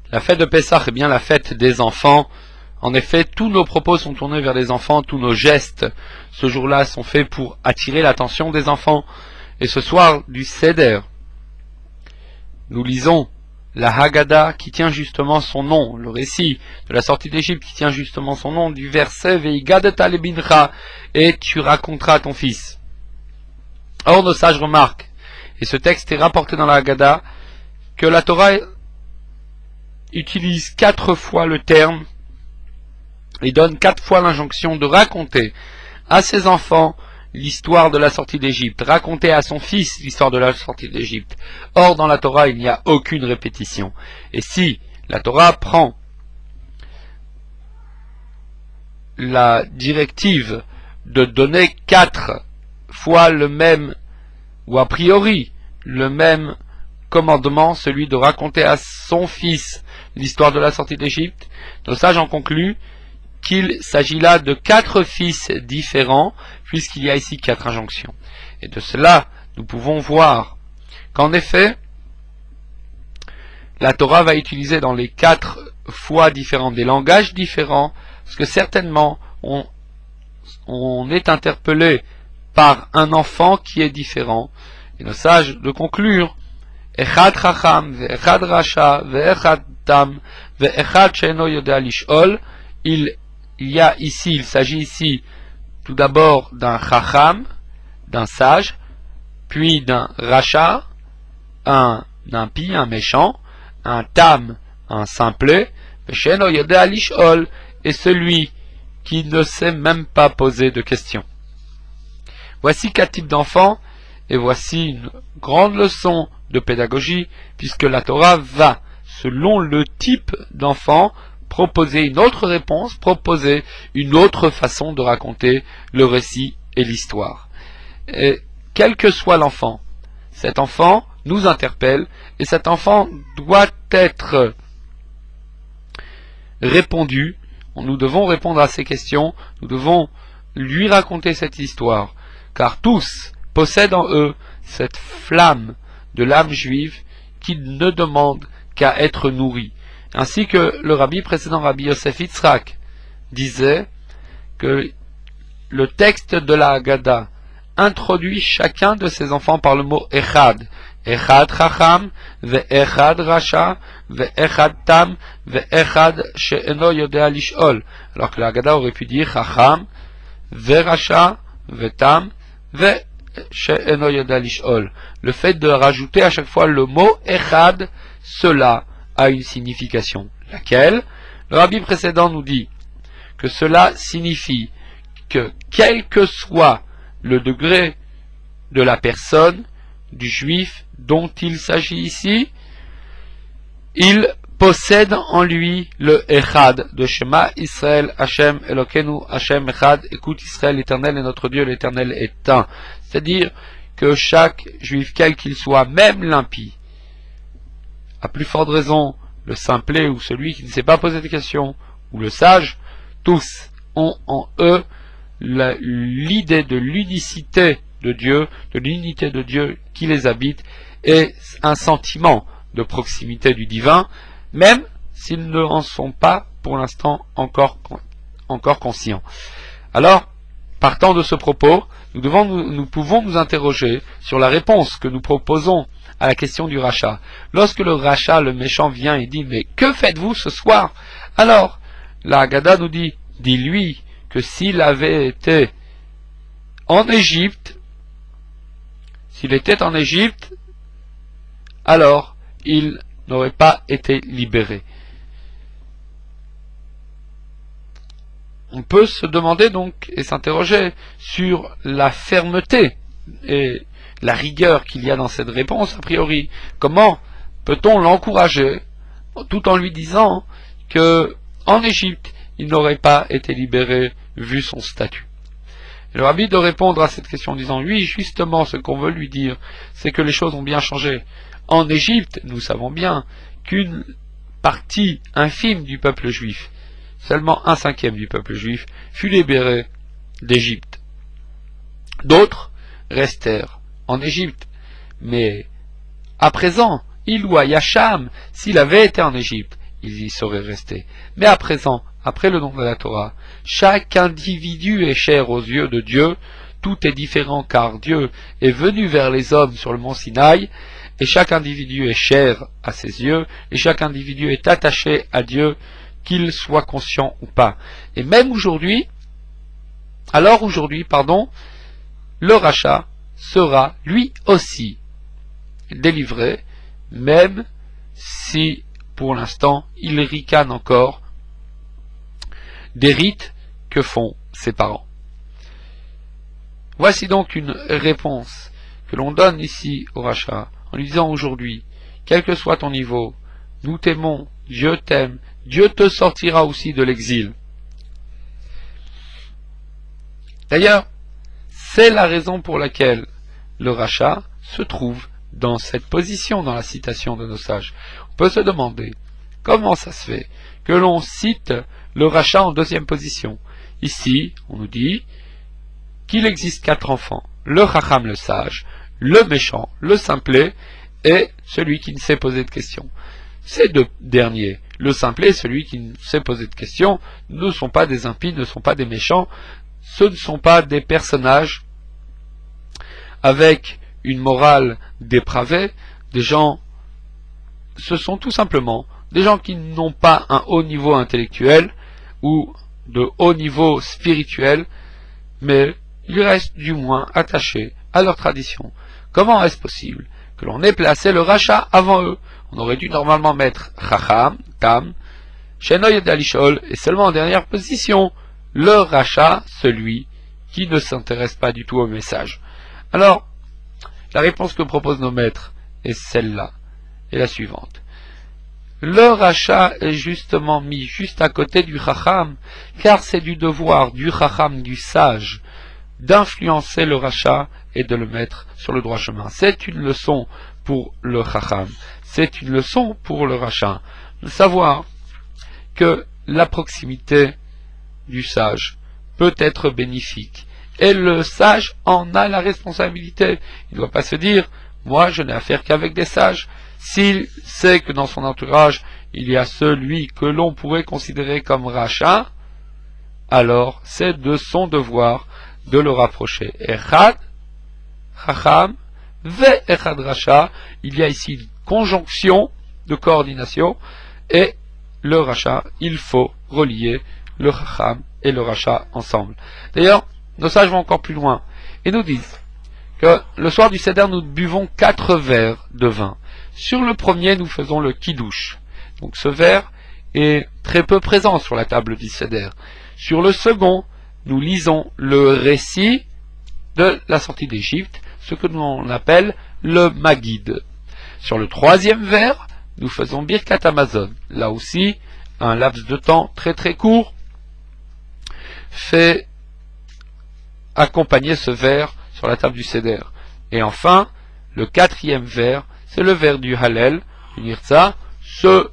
La fête de Pessah est bien la fête des enfants. En effet, tous nos propos sont tournés vers les enfants, tous nos gestes ce jour-là sont faits pour attirer l'attention des enfants. Et ce soir du Seder, nous lisons la Haggadah qui tient justement son nom, le récit de la sortie d'Égypte qui tient justement son nom, du verset Veigadeta lebincha, et tu raconteras à ton fils. Or nos sages remarquent, et ce texte est rapporté dans la Haggadah, que la Torah utilise 4 fois le terme et donne 4 fois l'injonction de raconter à ses enfants l'histoire de la sortie d'Égypte, raconter à son fils l'histoire de la sortie d'Égypte. Or, dans la Torah, il n'y a aucune répétition. Et si la Torah prend la directive de donner 4 fois le même, ou a priori, le même commandement, celui de raconter à son fils l'histoire de la sortie d'Égypte, nos sages en concluent qu'il s'agit là de 4 fils différents, puisqu'il y a ici 4 injonctions. Et de cela, nous pouvons voir qu'en effet, la Torah va utiliser dans les 4 fois différentes des langages différents, parce que certainement, on est interpellé par un enfant qui est différent. Et nos sages de conclure, Echad chacham, ve'echad rasha, ve'echad tam, ve'echad she'eno yodea lish'ol. Il s'agit ici tout d'abord d'un chacham, d'un sage, puis d'un rasha, un impie, un méchant, un tam, un simplet, ve'she'eno yodea lish'ol, et celui qui ne sait même pas poser de questions. Voici 4 types d'enfants, et voici une grande leçon de pédagogie, puisque la Torah va, selon le type d'enfant, proposer une autre réponse, proposer une autre façon de raconter le récit et l'histoire. Et quel que soit l'enfant, cet enfant nous interpelle, et cet enfant doit être répondu. Nous devons répondre à ces questions, nous devons lui raconter cette histoire, car tous possèdent en eux cette flamme de l'âme juive qui ne demande qu'à être nourrie. Ainsi que le rabbi précédent, Rabbi Yosef Yitzhak, disait que le texte de la Haggadah introduit chacun de ses enfants par le mot Echad. Echad chacham, ve'echad rasha, ve'echad tam, ve'echad she'eno yodea lish'ol. Alors que la Haggadah aurait pu dire chacham, ve'rasha, ve'tam, ve'she'eno yodea lish'ol. Le fait de rajouter à chaque fois le mot Echad, cela a une signification. Laquelle? Le rabbi précédent nous dit que cela signifie que quel que soit le degré de la personne, du juif dont il s'agit ici, il possède en lui le Echad de Shema Israël, Hashem Elokeinu, Hashem Echad, écoute Israël, l'Éternel est notre Dieu, l'Éternel est un. C'est-à-dire que chaque juif, quel qu'il soit, même l'impie, à plus forte raison, le simplet ou celui qui ne sait pas poser de questions, ou le sage, tous ont en eux l'idée de l'unicité de Dieu, de l'unité de Dieu qui les habite, et un sentiment de proximité du divin, même s'ils ne en sont pas pour l'instant encore conscients. Alors, partant de ce propos, nous pouvons nous interroger sur la réponse que nous proposons à la question du rachat. Lorsque le rachat, le méchant, vient et dit « Mais que faites-vous ce soir ?» Alors, la Haggadah nous dit « Dis-lui que s'il avait été en Égypte, alors il n'aurait pas été libéré. » On peut se demander donc et s'interroger sur la fermeté et la rigueur qu'il y a dans cette réponse a priori. Comment peut-on l'encourager tout en lui disant que en Égypte il n'aurait pas été libéré vu son statut? Et le rabbi de répondre à cette question en disant oui, justement ce qu'on veut lui dire c'est que les choses ont bien changé. En Égypte, nous savons bien qu'une partie infime du peuple juif, seulement 1/5 du peuple juif, fut libéré d'Égypte. D'autres restèrent en Égypte. Mais à présent, il ou Yacham, s'il avait été en Égypte, ils y seraient restés. Mais à présent, après le don de la Torah, chaque individu est cher aux yeux de Dieu, tout est différent car Dieu est venu vers les hommes sur le mont Sinaï, et chaque individu est cher à ses yeux, et chaque individu est attaché à Dieu, qu'il soit conscient ou pas. Et même aujourd'hui, le rachat sera lui aussi délivré, même si pour l'instant il ricane encore des rites que font ses parents. Voici donc une réponse que l'on donne ici au rachat en lui disant aujourd'hui, quel que soit ton niveau, nous t'aimons, Dieu t'aime, Dieu te sortira aussi de l'exil. D'ailleurs, c'est la raison pour laquelle le rachat se trouve dans cette position dans la citation de nos sages. On peut se demander comment ça se fait que l'on cite le rachat en deuxième position. Ici, on nous dit qu'il existe 4 enfants, le chacham, le sage, le méchant, le simplet, et celui qui ne sait poser de questions. Ces deux derniers, le simplet, celui qui ne sait poser de questions, ne sont pas des impies, ne sont pas des méchants, ce ne sont pas des personnages avec une morale dépravée, des gens, ce sont tout simplement des gens qui n'ont pas un haut niveau intellectuel ou de haut niveau spirituel, mais ils restent du moins attachés à leur tradition. Comment est-ce possible que l'on ait placé le rachat avant eux? On aurait dû normalement mettre Chacham, Tam, Shenoy Dalishol, et seulement en dernière position, le rachat, celui qui ne s'intéresse pas du tout au message. Alors, la réponse que proposent nos maîtres est celle-là, et la suivante. Le rachat est justement mis juste à côté du Chacham, car c'est du devoir du Chacham, du sage, d'influencer le rachat et de le mettre sur le droit chemin. C'est une leçon pour le Chacham, c'est une leçon pour le rachat, de savoir que la proximité du sage peut être bénéfique. Et le sage en a la responsabilité. Il ne doit pas se dire, moi je n'ai affaire qu'avec des sages. S'il sait que dans son entourage, il y a celui que l'on pourrait considérer comme rachat, alors c'est de son devoir de le rapprocher. Echad, Chacham, ve Echad Racha, il y a ici une conjonction de coordination, et le rachat, il faut relier le Chacham et le rachat ensemble. D'ailleurs, nos sages vont encore plus loin et nous disent que le soir du Seder, nous buvons 4 verres de vin. Sur le premier, nous faisons le Kiddush. Donc ce verre est très peu présent sur la table du Seder. Sur le second, nous lisons le récit de la sortie d'Égypte, ce que l'on appelle le Magid. Sur le troisième verre, nous faisons Birkat Hamazon. Là aussi, un laps de temps très très court fait accompagner ce verre sur la table du Seder. Et enfin, le 4e verre, c'est le verre du Hallel, du Nirtza. Ce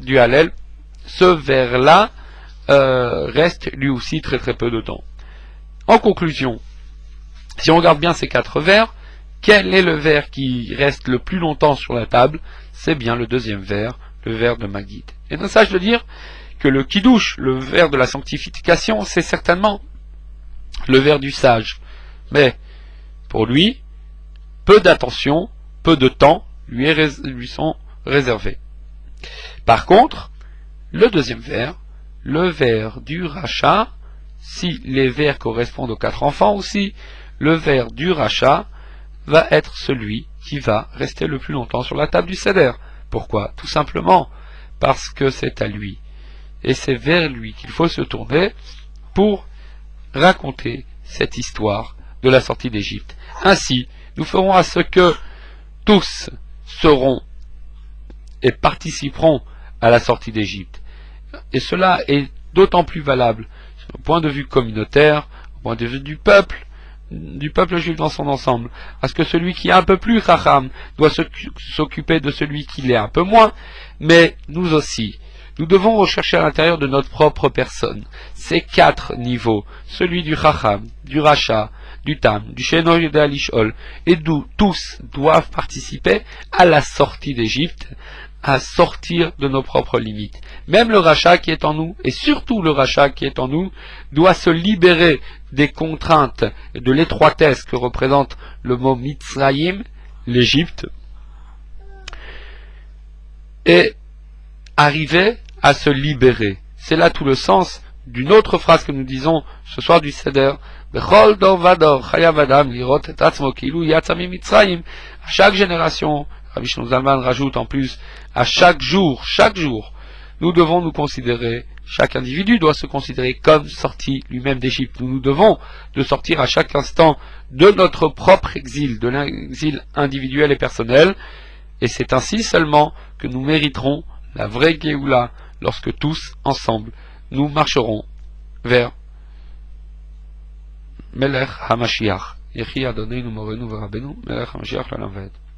verre-là reste lui aussi très très peu de temps. En conclusion, si on regarde bien ces 4 verres, quel est le verre qui reste le plus longtemps sur la table? C'est bien le deuxième verre, le verre de Magid. Et nous sache de dire que le Kiddush, le verre de la sanctification, c'est certainement le verre du sage. Mais pour lui, peu d'attention, peu de temps lui sont réservés. Par contre, le deuxième verre, le verre du rachat, si les verres correspondent aux 4 enfants aussi, le verre du rachat va être celui qui va rester le plus longtemps sur la table du Seder. Pourquoi? Tout simplement parce que c'est à lui. Et c'est vers lui qu'il faut se tourner pour raconter cette histoire de la sortie d'Égypte. Ainsi, nous ferons à ce que tous seront et participeront à la sortie d'Égypte. Et cela est d'autant plus valable au point de vue communautaire, au point de vue du peuple juif dans son ensemble, parce que celui qui est un peu plus chacham doit s'occuper de celui qui l'est un peu moins, mais nous aussi, nous devons rechercher à l'intérieur de notre propre personne ces 4 niveaux, celui du chacham, du rachat, du tam, du shenoy de alishol, et d'où tous doivent participer à la sortie d'Égypte, à sortir de nos propres limites. Même le rachat qui est en nous, et surtout le rachat qui est en nous, doit se libérer des contraintes et de l'étroitesse que représente le mot Mitzrayim, l'Égypte, et arriver à se libérer. C'est là tout le sens d'une autre phrase que nous disons ce soir du Seder. Bechol dor vador chayav adam lirot et atzmo kilu yatsa miMitzrayim. À chaque génération, Rabbi Shlomo Zalman rajoute en plus, à chaque jour, nous devons nous considérer, chaque individu doit se considérer comme sorti lui-même d'Égypte. Nous devons de sortir à chaque instant de notre propre exil, de l'exil individuel et personnel, et c'est ainsi seulement que nous mériterons la vraie Géoula, lorsque tous, ensemble, nous marcherons vers Melech HaMashiach. Yechi Adonai Morenu Verabenu, Melech HaMashiach l'Olam Vaed.